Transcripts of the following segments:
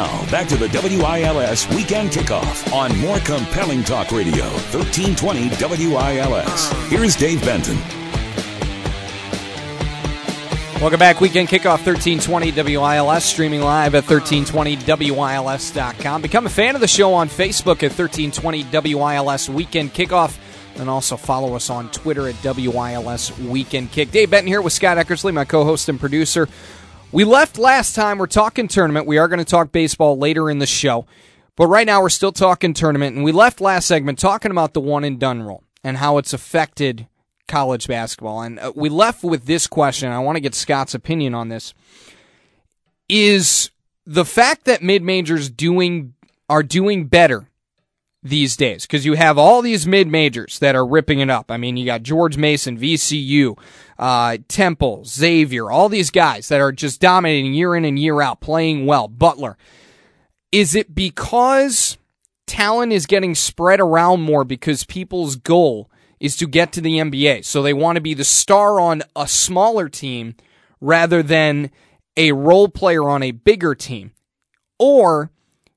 Now, back to the WILS Weekend Kickoff on more compelling talk radio, 1320 WILS. Here's Dave Benton. Welcome back. Weekend Kickoff, 1320 WILS, streaming live at 1320WILS.com. Become a fan of the show on Facebook at 1320 WILS Weekend Kickoff. And also follow us on Twitter at WILS Weekend Kick. Dave Benton here with Scott Eckersley, my co-host and producer. We left last time. We're talking tournament. We are going to talk baseball later in the show. But right now we're still talking tournament. And we left last segment talking about the one-and-done rule and how it's affected college basketball. And we left with this question. I want to get Scott's opinion on this. Is the fact that mid-majors are doing better these days, because you have all these mid-majors that are ripping it up. I mean, you got George Mason, VCU, Temple, Xavier, all these guys that are just dominating year in and year out, playing well. Butler. Is it because talent is getting spread around more because people's goal is to get to the NBA, so they want to be the star on a smaller team rather than a role player on a bigger team? Or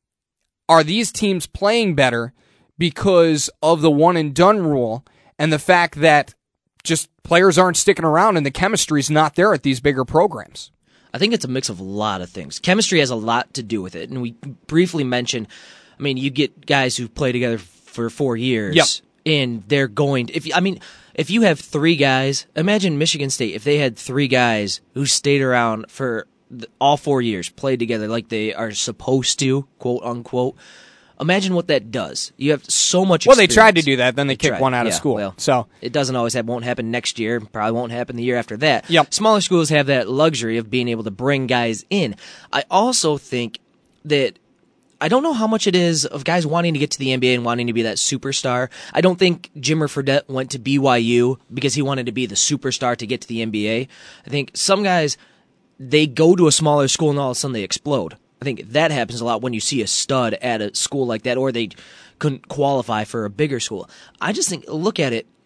are these teams playing better because of the one-and-done rule and the fact that just players aren't sticking around and the chemistry's not there at these bigger programs? I think it's a mix of a lot of things. Chemistry has a lot to do with it, and we briefly mentioned, I mean, you get guys who play together for 4 years, yep, and they're going to, if you have three guys, imagine Michigan State, if they had three guys who stayed around for all 4 years, played together like they are supposed to, quote unquote. Imagine what that does. You have so much experience. Well, they tried to do that, then they kicked one out of school. Well, so it doesn't always happen. Won't happen next year. Probably won't happen the year after that. Yep. Smaller schools have that luxury of being able to bring guys in. I also think that I don't know how much it is of guys wanting to get to the NBA and wanting to be that superstar. I don't think Jimmer Fredette went to BYU because he wanted to be the superstar to get to the NBA. I think some guys, they go to a smaller school and all of a sudden they explode. I think that happens a lot when you see a stud at a school like that, or they couldn't qualify for a bigger school. I just think, look at it,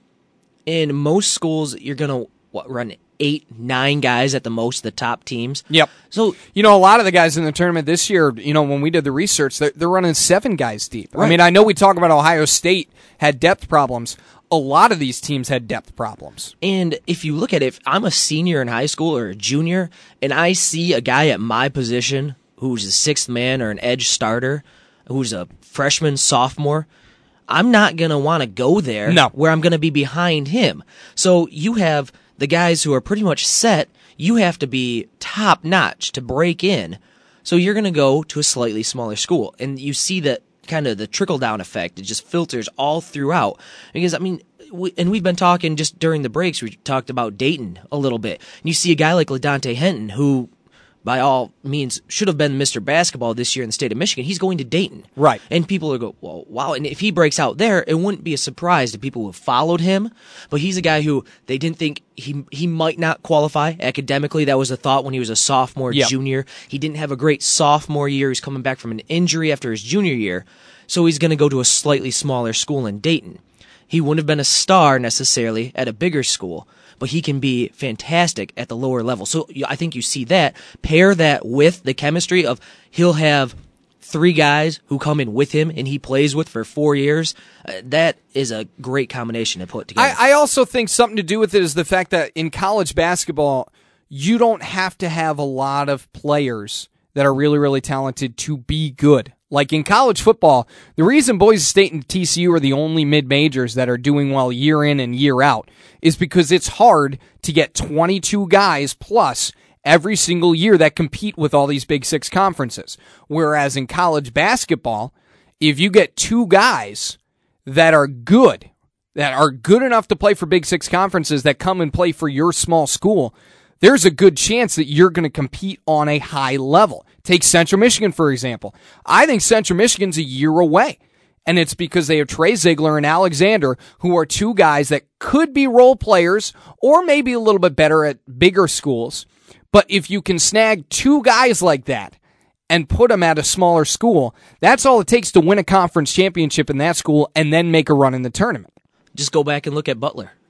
in most schools, you're going to run 8, 9 guys at the most, the top teams. Yep. So, a lot of the guys in the tournament this year, when we did the research, they're running 7 guys deep. Right. I mean, I know we talk about Ohio State had depth problems. A lot of these teams had depth problems. And if you look at it, if I'm a senior in high school or a junior, and I see a guy at my position who's a sixth man or an edge starter, who's a freshman, sophomore, I'm not going to want to go there where I'm going to be behind him. So you have the guys who are pretty much set. You have to be top-notch to break in. So you're going to go to a slightly smaller school. And you see that kind of the trickle-down effect. It just filters all throughout. Because, I mean, we've been talking just during the breaks, we talked about Dayton a little bit. And you see a guy like LaDante Henton, who by all means should have been Mr. Basketball this year in the state of Michigan. He's going to Dayton. Right. And people are going, well, wow. And if he breaks out there, it wouldn't be a surprise to people who have followed him. But he's a guy who they didn't think he might not qualify academically. That was a thought when he was a sophomore, junior. He didn't have a great sophomore year. He's coming back from an injury after his junior year. So he's going to go to a slightly smaller school in Dayton. He wouldn't have been a star necessarily at a bigger school, but he can be fantastic at the lower level. So I think you see that. Pair that with the chemistry of he'll have 3 guys who come in with him and he plays with for 4 years. That is a great combination to put together. I also think something to do with it is the fact that in college basketball, you don't have to have a lot of players that are really, really talented to be good. Like in college football, the reason Boise State and TCU are the only mid-majors that are doing well year in and year out is because it's hard to get 22 guys plus every single year that compete with all these Big Six conferences. Whereas in college basketball, if you get 2 guys that are good enough to play for Big Six conferences that come and play for your small school, there's a good chance that you're going to compete on a high level. Take Central Michigan, for example. I think Central Michigan's a year away, and it's because they have Trey Ziegler and Alexander, who are 2 guys that could be role players or maybe a little bit better at bigger schools. But if you can snag 2 guys like that and put them at a smaller school, that's all it takes to win a conference championship in that school and then make a run in the tournament. Just go back and look at Butler.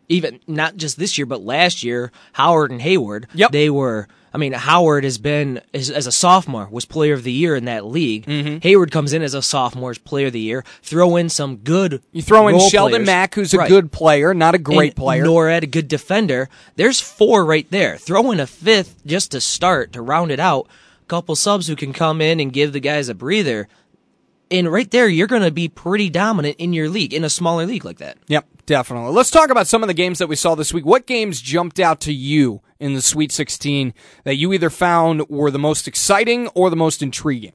even not just this year, but last year, Howard and Hayward, Yep. they were. I mean, Howard has been, as a sophomore, was player of the year in that league. Mm-hmm. Hayward comes in as a sophomore, as player of the year. Throw in some good You throw in role Sheldon players. Mack, who's a Right. good player, not a great And player. Norad, a good defender. There's 4 right there. Throw in a 5th just to start, to round it out. A couple subs who can come in and give the guys a breather. And right there, you're going to be pretty dominant in your league, in a smaller league like that. Yep, definitely. Let's talk about some of the games that we saw this week. What games jumped out to you in the Sweet 16 that you either found were the most exciting or the most intriguing?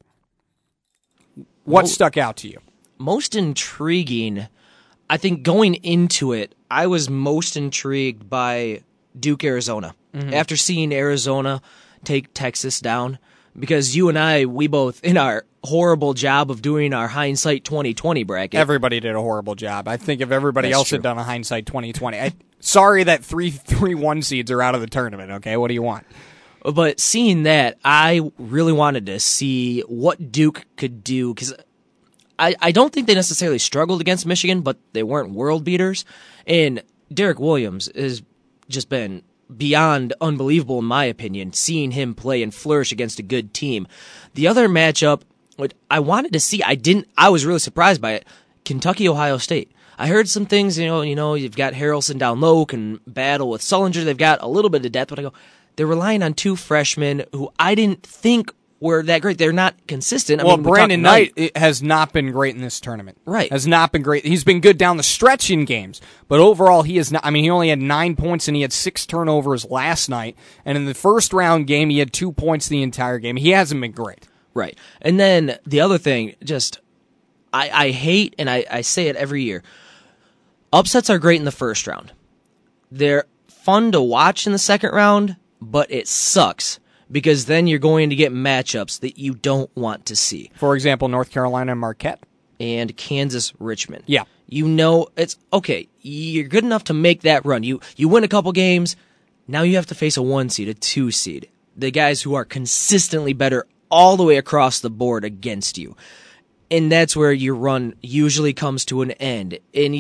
What stuck out to you? Most intriguing, I think going into it, I was most intrigued by Duke, Arizona. After seeing Arizona take Texas down, because you and I, we both, in our horrible job of doing our hindsight 2020 bracket. Everybody did a horrible job. I think if everybody That's else true. had done a hindsight 2020, sorry that 3-1 seeds are out of the tournament, okay? What do you want? But seeing that, I really wanted to see what Duke could do, because I don't think they necessarily struggled against Michigan, but they weren't world beaters. And Derek Williams has just been beyond unbelievable, in my opinion, seeing him play and flourish against a good team. The other matchup, what I wanted to see, I was really surprised by it, Kentucky, Ohio State. I heard some things, you've got Harrelson down low, can battle with Sullinger. They've got a little bit of depth, but I go, they're relying on 2 freshmen who I didn't think were that great. They're not consistent. I mean, we Brandon talked Knight has not been great in this tournament. Right. Has not been great. He's been good down the stretch in games, but overall he is not. I mean, he only had 9 points and he had 6 turnovers last night. And in the first round game, he had 2 points the entire game. He hasn't been great. Right. And then the other thing, just, I hate, and I say it every year, upsets are great in the first round. They're fun to watch in the second round, but it sucks because then you're going to get matchups that you don't want to see. For example, North Carolina and Marquette. And Kansas, Richmond. Yeah. It's okay. You're good enough to make that run. You win a couple games. Now you have to face a 1 seed, a 2 seed. The guys who are consistently better all the way across the board against you. And that's where your run usually comes to an end. And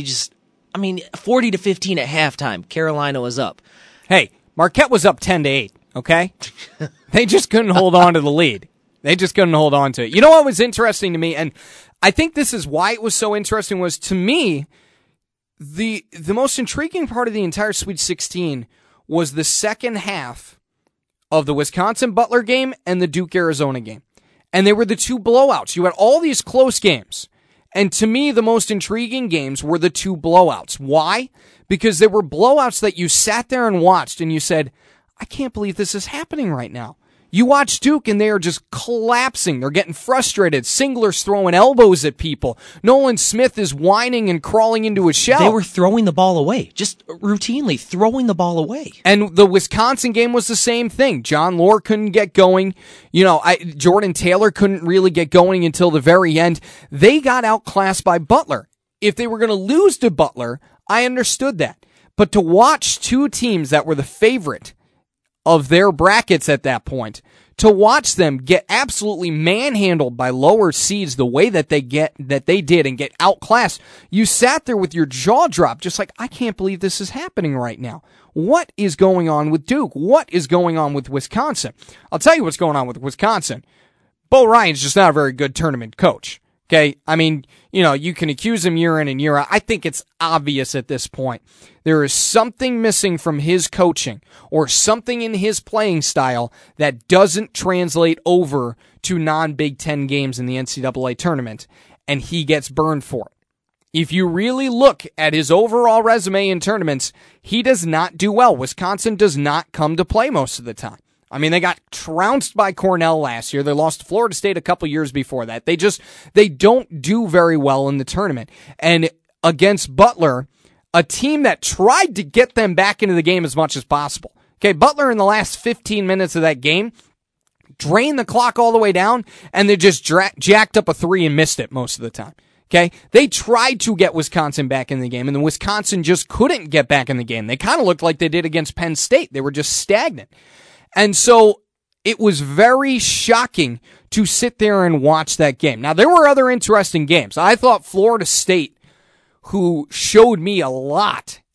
40-15 at halftime. Carolina was up. Hey, Marquette was up 10-8, okay? They just couldn't hold on to the lead. They just couldn't hold on to it. You know what was interesting to me, and I think this is why it was so interesting, was to me, the most intriguing part of the entire Sweet 16 was the second half of the Wisconsin-Butler game and the Duke-Arizona game. And they were the 2 blowouts. You had all these close games. And to me, the most intriguing games were the 2 blowouts. Why? Because there were blowouts that you sat there and watched and you said, I can't believe this is happening right now. You watch Duke and they are just collapsing. They're getting frustrated. Singler's throwing elbows at people. Nolan Smith is whining and crawling into his shell. They were throwing the ball away. Just routinely throwing the ball away. And the Wisconsin game was the same thing. John Lohr couldn't get going. Jordan Taylor couldn't really get going until the very end. They got outclassed by Butler. If they were going to lose to Butler, I understood that. But to watch 2 teams that were the favorite of their brackets at that point, to watch them get absolutely manhandled by lower seeds the way that they did and get outclassed, you sat there with your jaw dropped, just like, I can't believe this is happening right now. What is going on with Duke? What is going on with Wisconsin? I'll tell you what's going on with Wisconsin. Bo Ryan's just not a very good tournament coach. Okay, I mean, you can accuse him year in and year out. I think it's obvious at this point. There is something missing from his coaching or something in his playing style that doesn't translate over to non-Big Ten games in the NCAA tournament, and he gets burned for it. If you really look at his overall resume in tournaments, he does not do well. Wisconsin does not come to play most of the time. I mean, they got trounced by Cornell last year. They lost to Florida State a couple years before that. They don't do very well in the tournament. And against Butler, a team that tried to get them back into the game as much as possible. Okay, Butler in the last 15 minutes of that game drained the clock all the way down, and they just jacked up a 3 and missed it most of the time. Okay, they tried to get Wisconsin back in the game, and the Wisconsin just couldn't get back in the game. They kind of looked like they did against Penn State. They were just stagnant. And so it was very shocking to sit there and watch that game. Now, there were other interesting games. I thought Florida State, who showed me a lot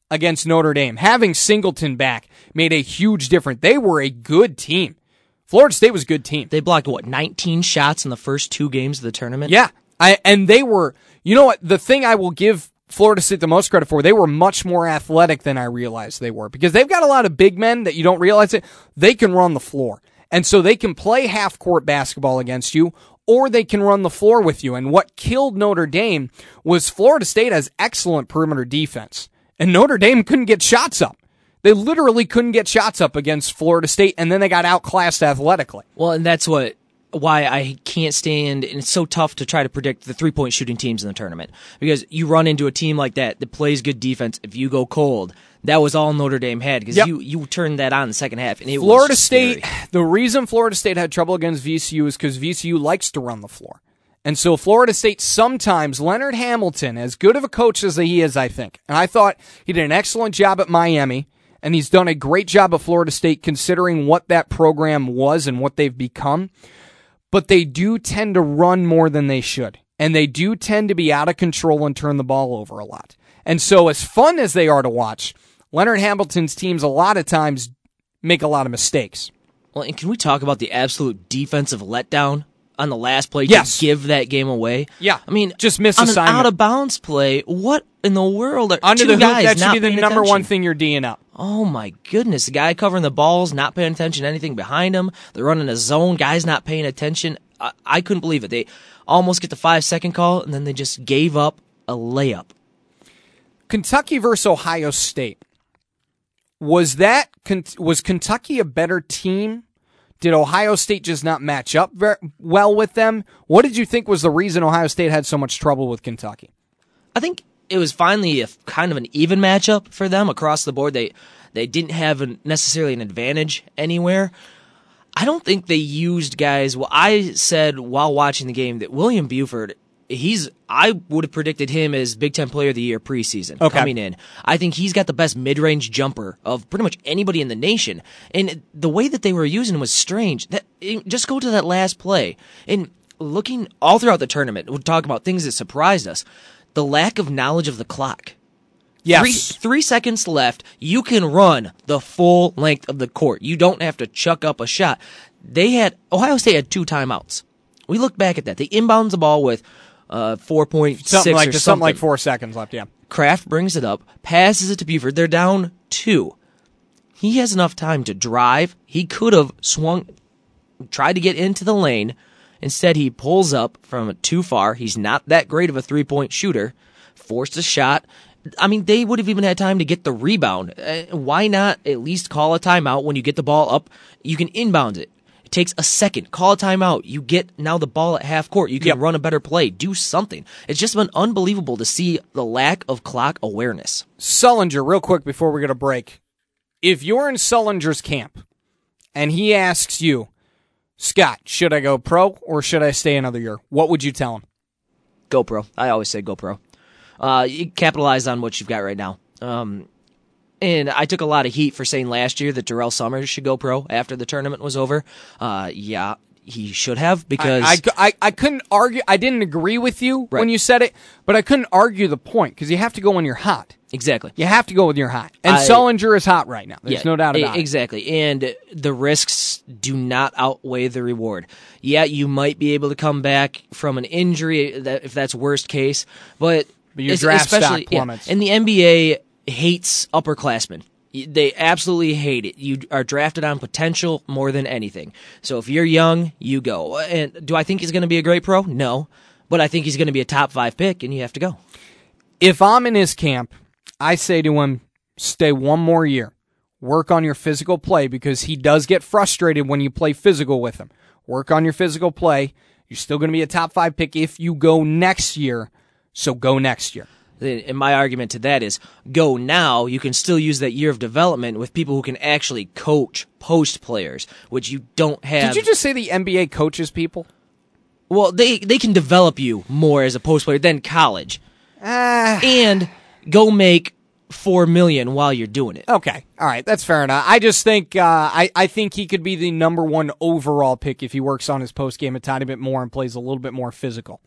against Notre Dame. Having Singleton back made a huge difference. They were a good team. Florida State was a good team. They blocked, 19 shots in the first 2 games of the tournament? Yeah. And they were, you know what, the thing I will give Florida State the most credit for, they were much more athletic than I realized they were, because they've got a lot of big men that you don't realize it. They can run the floor. And so they can play half-court basketball against you, or they can run the floor with you. And what killed Notre Dame was Florida State has excellent perimeter defense, and Notre Dame couldn't get shots up. They literally couldn't get shots up against Florida State, and then they got outclassed athletically. Well, and that's why I can't stand, and it's so tough to try to predict the three-point shooting teams in the tournament, because you run into a team like that plays good defense. If you go cold, that was all Notre Dame had, because you turned that on in the second half, and it Florida was State, scary. the reason Florida State had trouble against VCU is because VCU likes to run the floor. And so Florida State sometimes, Leonard Hamilton, as good of a coach as he is, I think, and I thought he did an excellent job at Miami, and he's done a great job at Florida State considering what that program was and what they've become. But they do tend to run more than they should. And they do tend to be out of control and turn the ball over a lot. And so as fun as they are to watch, Leonard Hamilton's teams a lot of times make a lot of mistakes. Well, and can we talk about the absolute defensive letdown on the last play Yes. to give that game away? Yeah. I mean, just miss on assignment. an out-of-bounds play, what in the world are Under two the hoop, guys that should not be the paying number attention? one thing you're D'ing up. Oh my goodness, the guy covering the balls, not paying attention to anything behind him. They're running a zone, guys not paying attention. I couldn't believe it. They almost get the 5-second call, and then they just gave up a layup. Kentucky versus Ohio State. Was Kentucky a better team? Did Ohio State just not match up very well with them? What did you think was the reason Ohio State had so much trouble with Kentucky? I think it was finally a kind of an even matchup for them across the board. They didn't have necessarily an advantage anywhere. I don't think they used guys. Well, I said while watching the game that William Buford, I would have predicted him as Big Ten Player of the Year preseason coming in. I think he's got the best mid-range jumper of pretty much anybody in the nation. And the way that they were using him was strange. Just go to that last play. And looking all throughout the tournament, we'll talk about things that surprised us. The lack of knowledge of the clock. Yes. 3 seconds left. You can run the full length of the court. You don't have to chuck up a shot. Ohio State had 2 timeouts. We look back at that. They inbounds the ball with 4.6 something like or something like 4 seconds left. Yeah. Kraft brings it up, passes it to Buford. They're down 2. He has enough time to drive. He could have tried to get into the lane. Instead, he pulls up from too far. He's not that great of a 3-point shooter. Forced a shot. I mean, they would have even had time to get the rebound. Why not at least call a timeout when you get the ball up? You can inbound it. It takes a second. Call a timeout. You get now the ball at half court. You can run a better play. Do something. It's just been unbelievable to see the lack of clock awareness. Sullinger, real quick before we get a break. If you're in Sullinger's camp and he asks you, Scott, should I go pro or should I stay another year? What would you tell him? Go pro. I always say go pro. You capitalize on what you've got right now. And I took a lot of heat for saying last year that Terrell Summers should go pro after the tournament was over. Yeah, he should have, because I couldn't argue. I didn't agree with you when you said it, but I couldn't argue the point because you have to go when you're hot. Exactly. You have to go when you're hot. And Sullinger is hot right now. There's no doubt about it. Exactly. And the risks do not outweigh the reward. Yeah, you might be able to come back from an injury if that's worst case, but your draft stock plummets. And the NBA hates upperclassmen. They absolutely hate it. You are drafted on potential more than anything. So if you're young, you go. And do I think he's going to be a great pro? No. But I think he's going to be a top 5 pick, and you have to go. If I'm in his camp, I say to him, stay one more year. Work on your physical play, because he does get frustrated when you play physical with him. Work on your physical play. You're still going to be a top 5 pick if you go next year, so go next year. And my argument to that is, go now. You can still use that year of development with people who can actually coach post players, which you don't have. Did you just say the NBA coaches people? Well, they can develop you more as a post player than college. And go make $4 million while you're doing it. Okay. All right. That's fair enough. I just think I think he could be the number 1 overall pick if he works on his post game a tiny bit more and plays a little bit more physical.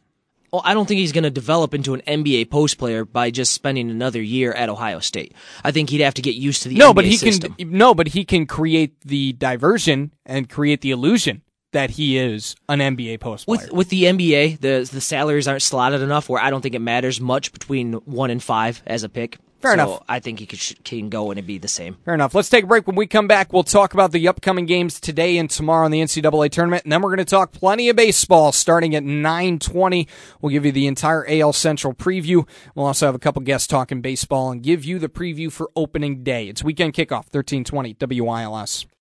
I don't think he's going to develop into an NBA post player by just spending another year at Ohio State. I think he'd have to get used to the NBA system. But he can create the diversion and create the illusion that he is an NBA post player. With the NBA, the salaries aren't slotted enough where I don't think it matters much between 1 and 5 as a pick. Fair enough. I think he can go and it'd be the same. Fair enough. Let's take a break. When we come back, we'll talk about the upcoming games today and tomorrow in the NCAA tournament, and then we're going to talk plenty of baseball starting at 9:20. We'll give you the entire AL Central preview. We'll also have a couple guests talking baseball and give you the preview for opening day. It's Weekend Kickoff, 1320 WILS.